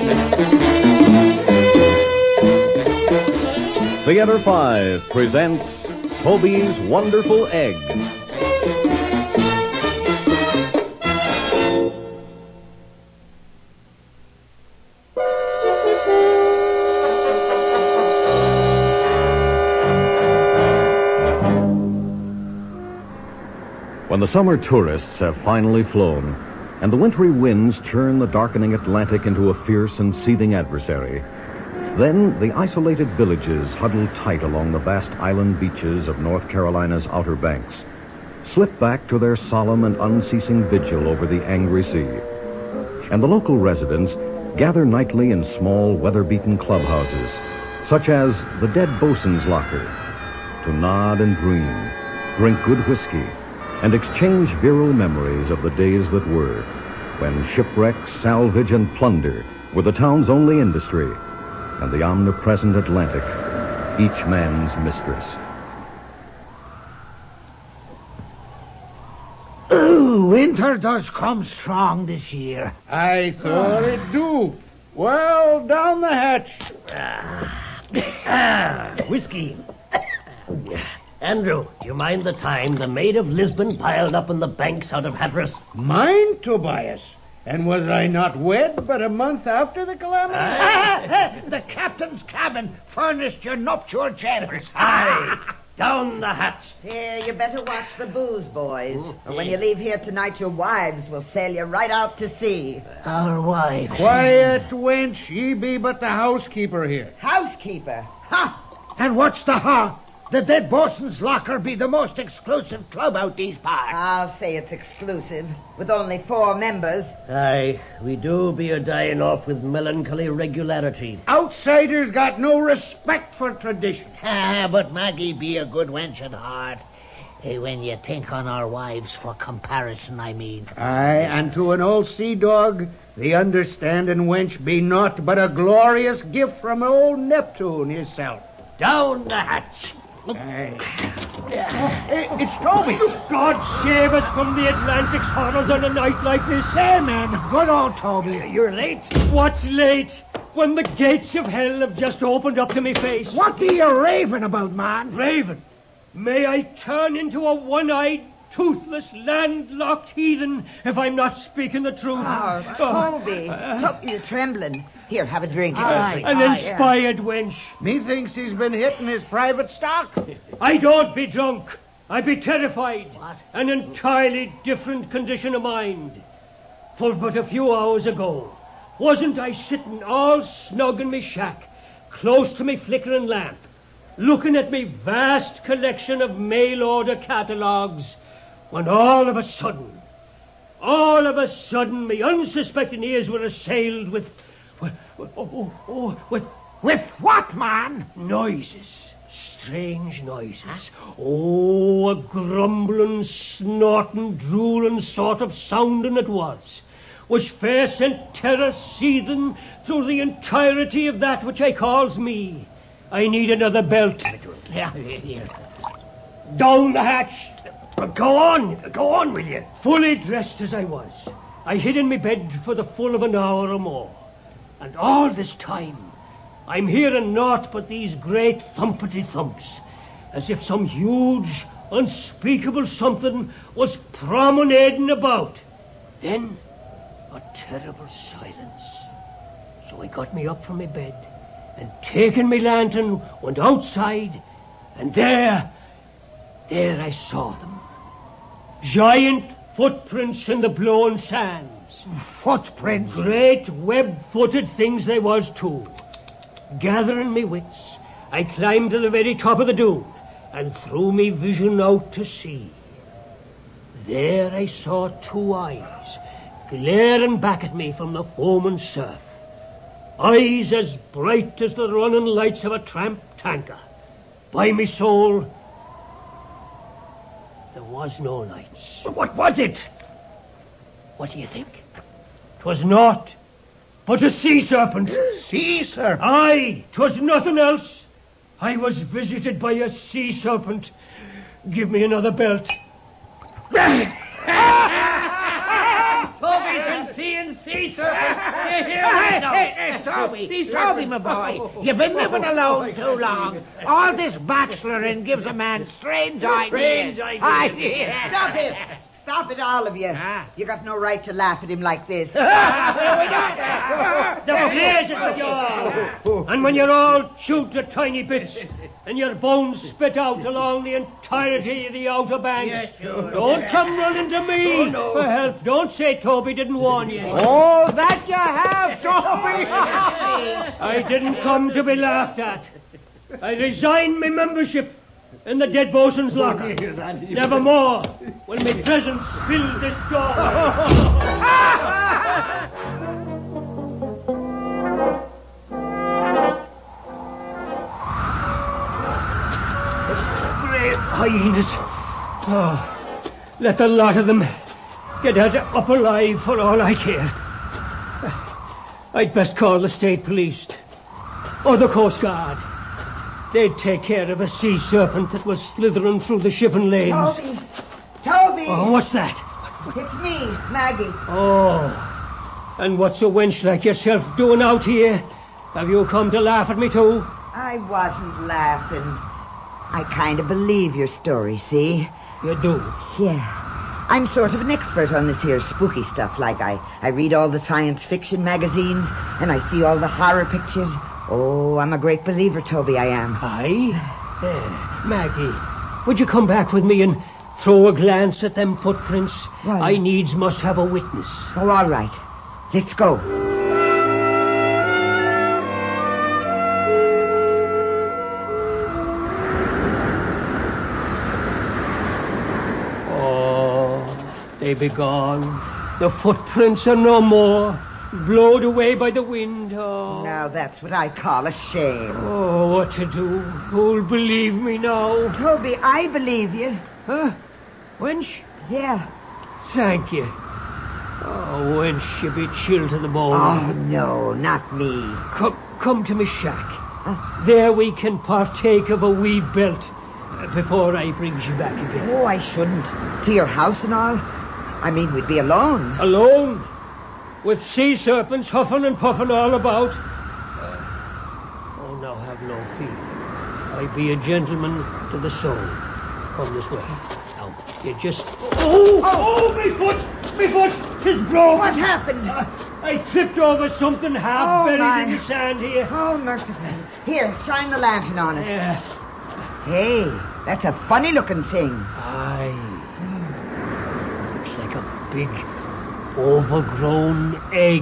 Theater 5 presents Toby's Wonderful Egg. When the summer tourists have finally flown, and the wintry winds churn the darkening Atlantic into a fierce and seething adversary, then the isolated villages huddle tight along the vast island beaches of North Carolina's Outer Banks slip back to their solemn and unceasing vigil over the angry sea. And the local residents gather nightly in small, weather-beaten clubhouses, such as the Dead Bosun's Locker, to nod and dream, drink good whiskey, and exchange virile memories of the days that were, when shipwreck, salvage, and plunder were the town's only industry, and the omnipresent Atlantic each man's mistress. Oh, winter does come strong this year. I thought it do. Well, down the hatch. Whiskey. Andrew, do you mind the time the Maid of Lisbon piled up on the banks out of Hatteras? Mine, Tobias. And was I not wed but a month after the calamity? The captain's cabin furnished your nuptial chambers. Aye. Down the hatch. Here, you better watch the booze, boys. Or when you leave here tonight, your wives will sail you right out to sea. Our wives. Quiet, wench. Ye be but the housekeeper here. Housekeeper? Ha! And what's the ha? The Dead Bosun's Locker be the most exclusive club out these parts. I'll say it's exclusive, with only 4 members. Aye, we do be a dying off with melancholy regularity. Outsiders got no respect for tradition. But Maggie be a good wench at heart. When you think on our wives for comparison, I mean. Aye, and to an old sea dog, the understanding wench be naught but a glorious gift from old Neptune himself. Down the hatch. It's Toby. God save us from the Atlantic's horrors on a night like this. Say, man, good old Toby. You're late. What's late? When the gates of hell have just opened up to me face. What are you raving about, man? Raven, may I turn into a one-eyed, toothless, landlocked heathen if I'm not speaking the truth. Oh, Toby. You're trembling. Here, have a drink. An inspired wench. Methinks he's been hitting his private stock. I don't be drunk. I be terrified. What? An entirely different condition of mind. For but a few hours ago, wasn't I sitting all snug in me shack, close to me flickering lamp, looking at me vast collection of mail-order catalogues, when all of a sudden, me unsuspecting ears were assailed with what, man? Noises. Strange noises. Oh, a grumbling, snorting, drooling sort of sounding it was, which fair sent terror seething through the entirety of that which I calls me. I need another belt. Down the hatch. Go on, will you? Fully dressed as I was, I hid in my bed for the full of an hour or more. And all this time, I'm hearing naught but these great thumpety thumps, as if some huge, unspeakable something was promenading about. Then, a terrible silence. So I got me up from my bed, and taking my lantern, went outside, and there I saw them. Giant footprints in the blown sands. Footprints? Great web-footed things they was, too. Gathering me wits, I climbed to the very top of the dune and threw me vision out to sea. There I saw 2 eyes glaring back at me from the foaming surf. Eyes as bright as the running lights of a tramp tanker. By me soul, there was no lights. What was it? What do you think? 'Twas naught but a sea serpent. Sea serpent? Aye, 'twas nothing else. I was visited by a sea serpent. Give me another belt. Toby's been seeing sea serpent. Hey, Toby, my boy, you've been living alone too long. All this bacheloring gives a man strange ideas. Stop it! Stop it, all of you. You got no right to laugh at him like this. The place is with you all. And when you're all chewed to tiny bits and your bones spit out along the entirety of the Outer Banks, don't come running to me for help. Don't say Toby didn't warn you. Oh, that you have, Toby. I didn't come to be laughed at. I resigned my membership in the dead bosun's locker. Nevermore will my presence fill this door. Great hyenas. Oh, let the lot of them get out up alive for all I care. I'd best call the state police or the Coast Guard. They'd take care of a sea serpent that was slithering through the shipping lanes. Toby! Oh, what's that? It's me, Maggie. Oh, and what's a wench like yourself doing out here? Have you come to laugh at me too? I wasn't laughing. I kind of believe your story, see? You do? Yeah. I'm sort of an expert on this here spooky stuff. Like I read all the science fiction magazines, and I see all the horror pictures. Oh, I'm a great believer, Toby, I am. Aye? Maggie, would you come back with me and throw a glance at them footprints? Well, I needs must have a witness. Oh, all right. Let's go. Oh, they be gone. The footprints are no more. Blowed away by the wind. Oh. Now that's what I call a shame. Oh, what to do? Who'll believe me now? Toby, I believe you. Huh? Wench? Yeah. Thank you. Oh, wench, you be chilled to the bone. Oh, no, not me. Come to me shack. There we can partake of a wee belt before I brings you back again. Oh, I shouldn't. To your house and all? I mean, we'd be alone. Alone? With sea serpents huffing and puffing all about? Oh, now have no fear. I be a gentleman to the soul. Come this way. Now, you just... Oh, me foot! 'Tis broke. What happened? I tripped over something half buried in the sand here. Oh, merciful. Here, shine the lantern on it. Yeah. Hey, that's a funny-looking thing. Aye. Looks like a big, overgrown egg.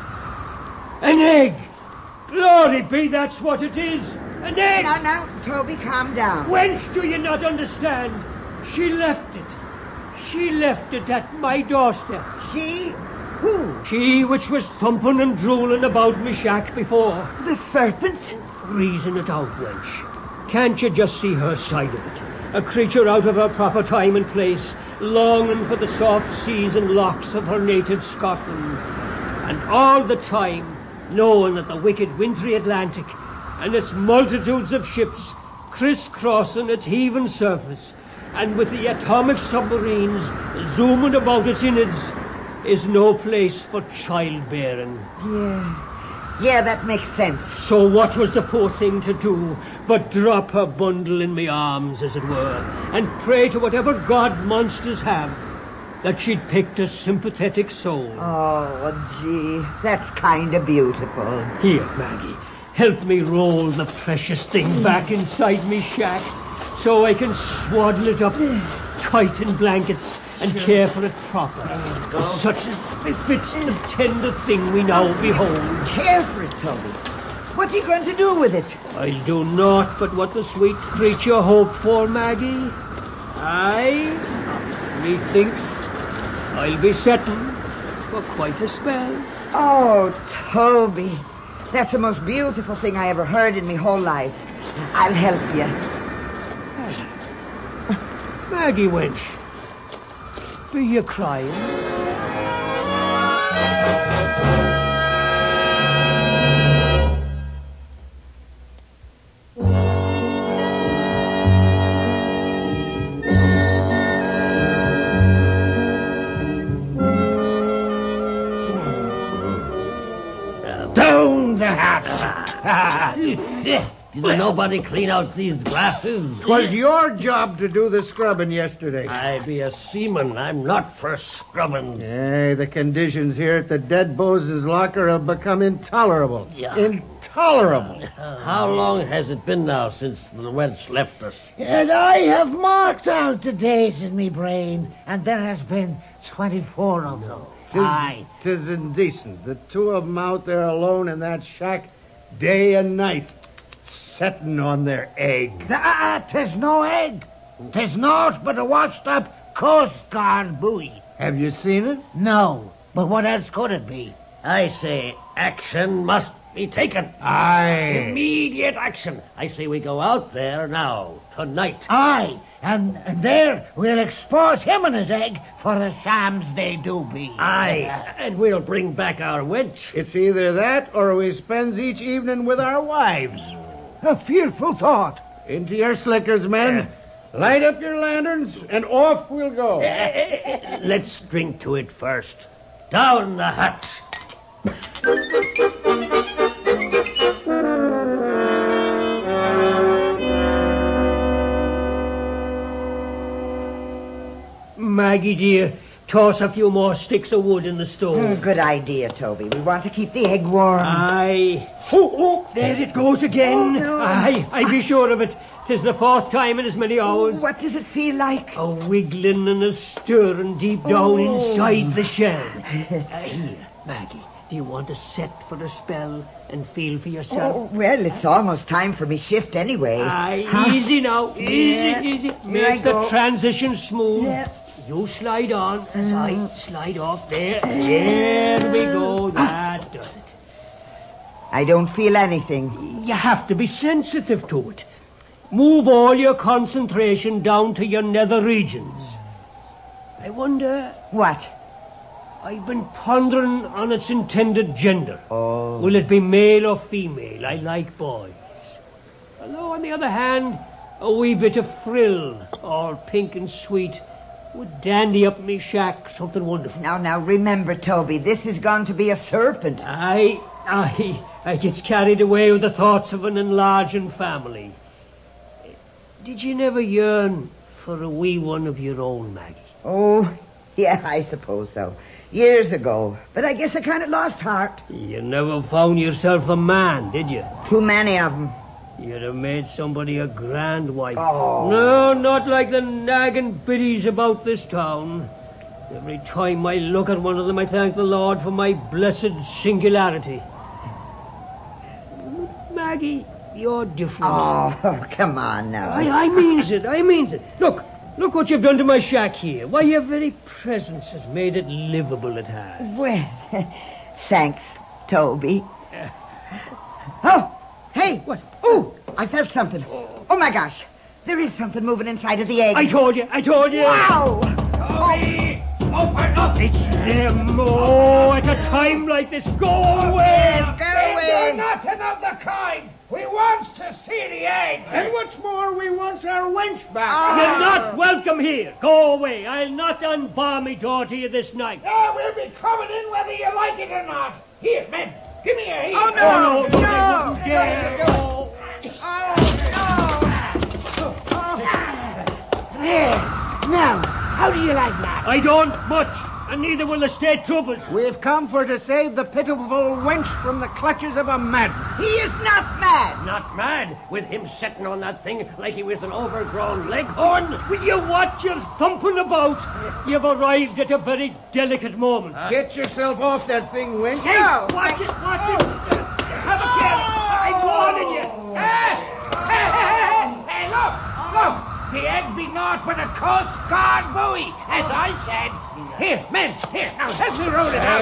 An egg! Glory be, that's what it is. An egg! Now, Toby, calm down. Whence do you not understand? She left it. She left it at my doorstep. She? Who? She which was thumping and drooling about me shack before. The serpent? Reason it out, wench. Can't you just see her side of it? A creature out of her proper time and place, longing for the soft seas and lochs of her native Scotland. And all the time, knowing that the wicked wintry Atlantic and its multitudes of ships criss-crossing its heaving surface, and with the atomic submarines zooming about its innards, is no place for childbearing. Yeah, that makes sense. So what was the poor thing to do but drop her bundle in my arms, as it were, and pray to whatever god monsters have that she'd picked a sympathetic soul? Oh, gee, that's kind of beautiful. Here, Maggie, help me roll the precious thing back inside me shack so I can swaddle it up tight in blankets and care for it proper, such as befits the tender thing we now behold. Care for it, Toby? What are you going to do with it? I'll do naught but what the sweet creature hoped for, Maggie. Aye, methinks I'll be setting for quite a spell. Oh, Toby, that's the most beautiful thing I ever heard in my whole life. I'll help you. Maggie, wench, be you crying? Did nobody clean out these glasses? 'Twas your job to do the scrubbing yesterday. I be a seaman. I'm not for scrubbing. Hey, the conditions here at the Dead Bosun's locker have become intolerable. Yeah. Intolerable. How long has it been now since the wench left us? And I have marked out the days in me brain, and there has been 24 of them. Aye. 'Tis indecent. The two of them out there alone in that shack, day and night, setting on their egg. 'Tis no egg. 'Tis naught but a washed-up Coast Guard buoy. Have you seen it? No, but what else could it be? I say action must be taken. Aye. Immediate action. I say we go out there now, tonight. Aye, and there we'll expose him and his egg for the shams they do be. Aye, and we'll bring back our wench. It's either that or we spends each evening with our wives. A fearful thought. Into your slickers, men. Light up your lanterns, and off we'll go. Let's drink to it first. Down the hatch. Maggie, dear, toss a few more sticks of wood in the stove. Good idea, Toby. We want to keep the egg warm. Aye. Oh, there it goes again. Oh, no. Aye, I be sure of it. 'Tis the fourth time in as many hours. What does it feel like? A wiggling and a stirring deep down inside the shell. Here, Maggie, do you want to set for a spell and feel for yourself? Oh, well, it's almost time for me shift anyway. Aye, Huh? easy now. Easy, Yeah. easy. Here I Make the go. transition smooth. Yeah. You slide on as I slide off there. There we go. That does it. I don't feel anything. You have to be sensitive to it. Move all your concentration down to your nether regions. I wonder, What? I've been pondering on its intended gender. Oh. Will it be male or female? I like boys. Although, on the other hand, a wee bit of frill, all pink and sweet, would dandy up me shack something wonderful. Now, remember, Toby, this is going to be a serpent. I gets carried away with the thoughts of an enlarging family. Did you never yearn for a wee one of your own, Maggie? Oh, yeah, I suppose so. Years ago. But I guess I kind of lost heart. You never found yourself a man, did you? Too many of them. You'd have made somebody a grand wife. Oh. No, not like the nagging biddies about this town. Every time I look at one of them, I thank the Lord for my blessed singularity. Maggie, you're different. Oh, come on now. I means it. Look what you've done to my shack here. Why, your very presence has made it livable, it has. Well, thanks, Toby. Oh, hey. What? Oh, I felt something. Oh, my gosh. There is something moving inside of the egg. I told you. Wow. Toby, open up. It's them. Oh, at a time like this, go away. Go away. Nothing of the kind. We wants to see the egg. And what's more, we wants our wench back. You're not welcome here. Go away. I'll not unbar me door to you this night. We'll be coming in whether you like it or not. Here, men, give me a heel. Oh, no. no. There. Now, how do you like that? I don't much, and neither will the state troopers. We've come for to save the pitiful wench from the clutches of a madman. He is not mad. Not mad, with him sitting on that thing like he was an overgrown leghorn. Will you watch your thumping about? You've arrived at a very delicate moment. Get yourself off that thing, wench. Hey, watch it. Have a care. I'm warning you. Hey, look. The egg be naught but a Coast Guard buoy, as I said. Here, men, here. Now, let me roll it out.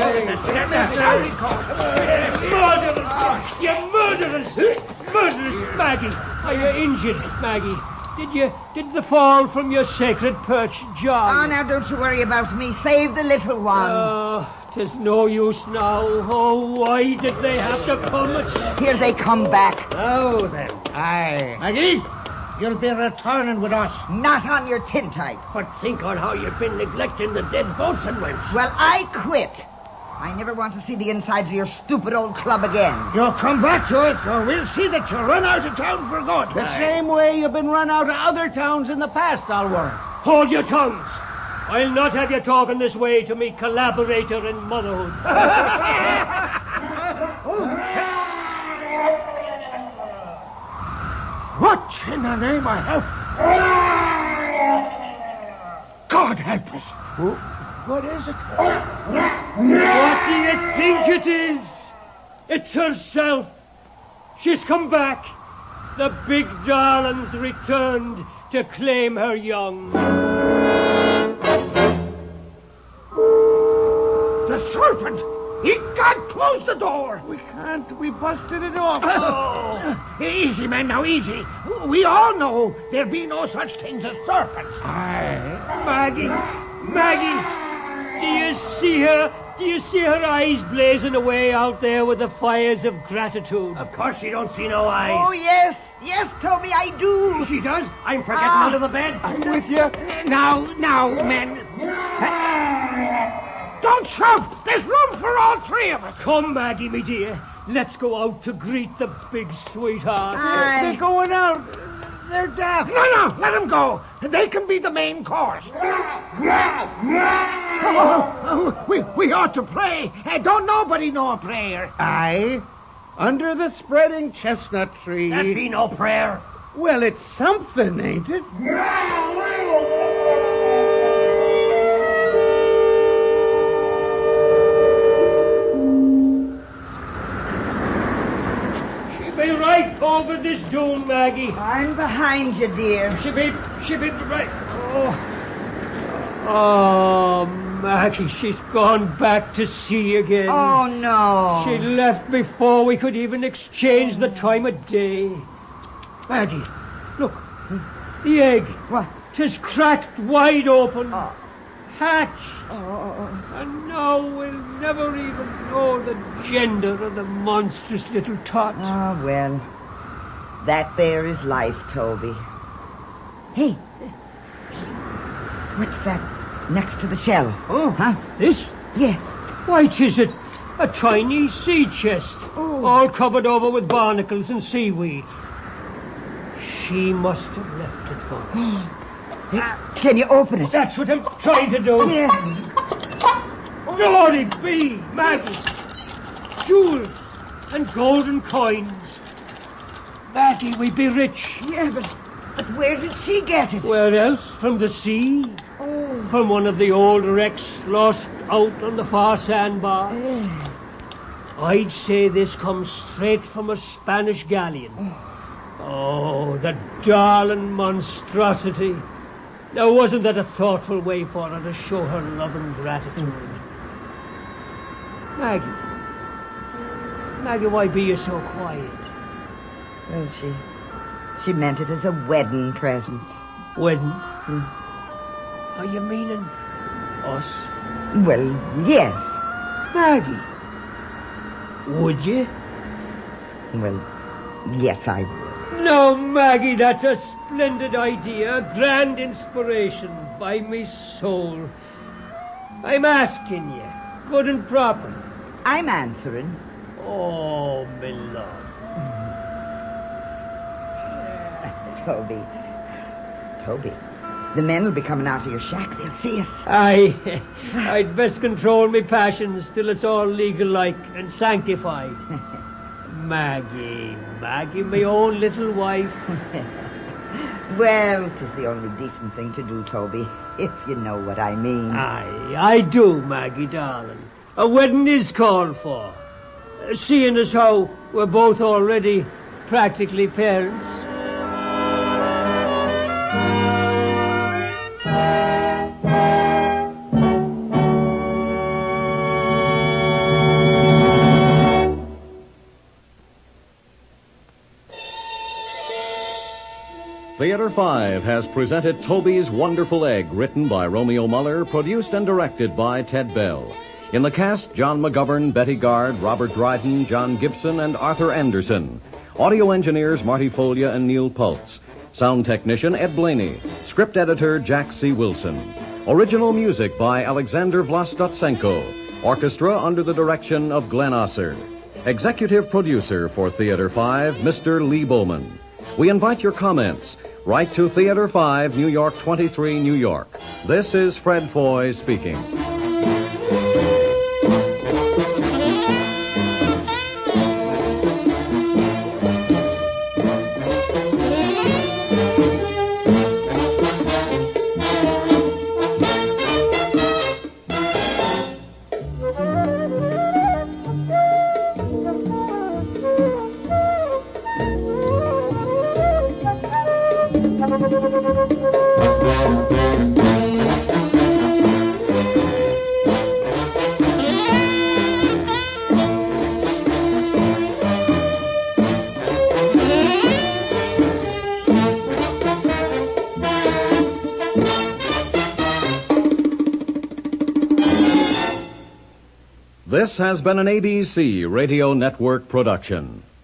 Murderers! You murderers, Maggie. Are you injured, Maggie? Did the fall from your sacred perch jar? Oh, now, don't you worry about me. Save the little one. Oh, 'tis no use now. Oh, why did they have to come? Here they come back. Oh, then. Aye. Maggie, you'll be returning with us. Not on your tintype. But think on how you've been neglecting the dead boatswain wench. Well, I quit. I never want to see the insides of your stupid old club again. You'll come back to it, or we'll see that you run out of town for good. The same way you've been run out of other towns in the past, I'll warrant. Hold your tongues. I'll not have you talking this way to me collaborator in motherhood. What in the name of hell? God help us. What is it? What do you think it is? It's herself. She's come back. The big darling's returned to claim her young. The serpent! God, close the door! We can't. We busted it off. Easy, man, now, easy. We all know there be no such things as serpents. Maggie, do you see her? Do you see her eyes blazing away out there with the fires of gratitude? Of course she don't see no eyes. Oh, yes. Yes, Toby, I do. She does? I'm for getting under the bed. I'm with you. Now, men. Don't shout! There's room for all three of us. Come, Maggie, me dear. Let's go out to greet the big sweetheart. They're going out. They're deaf. No, let them go. They can be the main course. We ought to pray. Don't nobody know a prayer. Aye. Under the spreading chestnut tree. That be no prayer. Well, it's something, ain't it? Be right over this dune, Maggie. I'm behind you, dear. She be right. Oh, Maggie, she's gone back to sea again. Oh, no. She left before we could even exchange the time of day. Maggie, look, the egg. What? 'Tis cracked wide open. Oh. Hatched. And now we'll never even know the gender of the monstrous little tot. Oh, well. That there is life, Toby. Hey. What's that next to the shell? Oh, Huh? this? Yes. Why, 'tis a tiny sea chest, all covered over with barnacles and seaweed. She must have left it for us. Can you open it? That's what I'm trying to do. Yes. Glory be, Maggie. Jewels and golden coins. Maggie, we be rich. Yeah, but where did she get it? Where else? From the sea? Oh. From one of the old wrecks lost out on the far sandbar. I'd say this comes straight from a Spanish galleon. Oh, the darling monstrosity. Now, wasn't that a thoughtful way for her to show her love and gratitude? Maggie, why be you so quiet? Well, she meant it as a wedding present. Wedding? Are you meaning us? Well, yes. Maggie, would you? Well, yes, I would. No, Maggie, that's a splendid idea, a grand inspiration, by me soul. I'm asking you, good and proper. I'm answering. Oh, me love. Toby, the men will be coming out of your shack. They'll see us. I'd best control me passions till it's all legal-like and sanctified. Maggie, my own little wife. Well, 'tis the only decent thing to do, Toby, if you know what I mean. Aye, I do, Maggie, darling. A wedding is called for. Seeing as how we're both already practically parents. Theater 5 has presented Toby's Wonderful Egg, written by Romeo Muller, produced and directed by Ted Bell. In the cast, John McGovern, Betty Gard, Robert Dryden, John Gibson, and Arthur Anderson. Audio engineers Marty Folia and Neil Pultz. Sound technician Ed Blaney. Script editor Jack C. Wilson. Original music by Alexander Vlastotsenko. Orchestra under the direction of Glenn Osser. Executive producer for Theater 5, Mr. Lee Bowman. We invite your comments. Write to Theater 5, New York 23, New York. This is Fred Foy speaking. This has been an ABC Radio Network production.